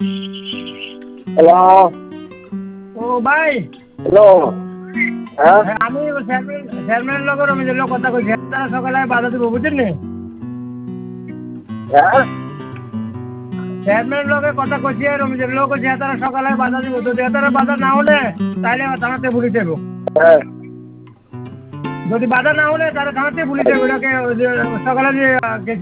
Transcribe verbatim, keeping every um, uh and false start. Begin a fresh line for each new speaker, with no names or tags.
Hello.
ও ভাই।
Hello. হ্যাঁ
আমি চেয়ারম্যান চেয়ারম্যানের লগে রমেশের লগে কথা কইছি, তারা সকালে বাধা দিব বুঝছেন নি?
হ্যাঁ
চেয়ারম্যানের লগে কথা কইছি, রমেশের লোক কইছি তারা সকালে বাধা দিব, তো তারা বাধা না হলে তাহলে থানাতে পুলিশ যাবো।
হ্যাঁ
যদি বাধা না হলে তারা থানাতে পুলিশ যাবো, এটাকে সকালে যে